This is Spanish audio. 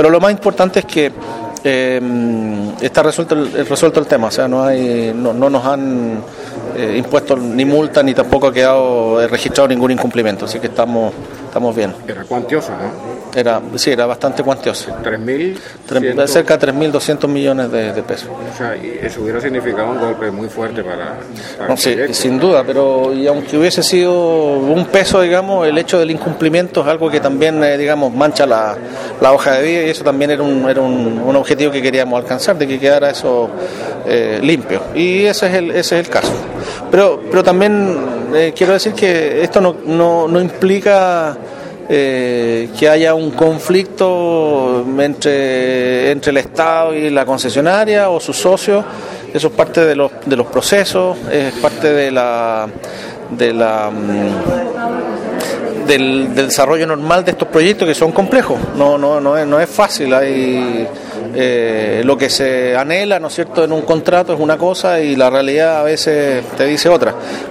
Pero lo más importante es que está resuelto el tema, o sea, no nos han impuesto ni multa ni tampoco ha quedado registrado ningún incumplimiento, así que estamos bien. Era cuantioso, ¿no? Era bastante cuantioso. 3.100... cerca de 3.200 millones de pesos. O sea, y eso hubiera significado un golpe muy fuerte para no, sí, sin duda, pero y aunque hubiese sido un peso, digamos, el hecho del incumplimiento es algo que también, digamos, mancha la hoja de vida, y eso también era un objetivo que queríamos alcanzar, de que quedara eso limpio, y ese es el caso. Pero también quiero decir que esto no implica que haya un conflicto entre el Estado y la concesionaria o sus socios. Eso es parte de los procesos, es parte del desarrollo normal de estos proyectos, que son complejos. No es fácil. Hay lo que se anhela, ¿no es cierto?, en un contrato es una cosa y la realidad a veces te dice otra.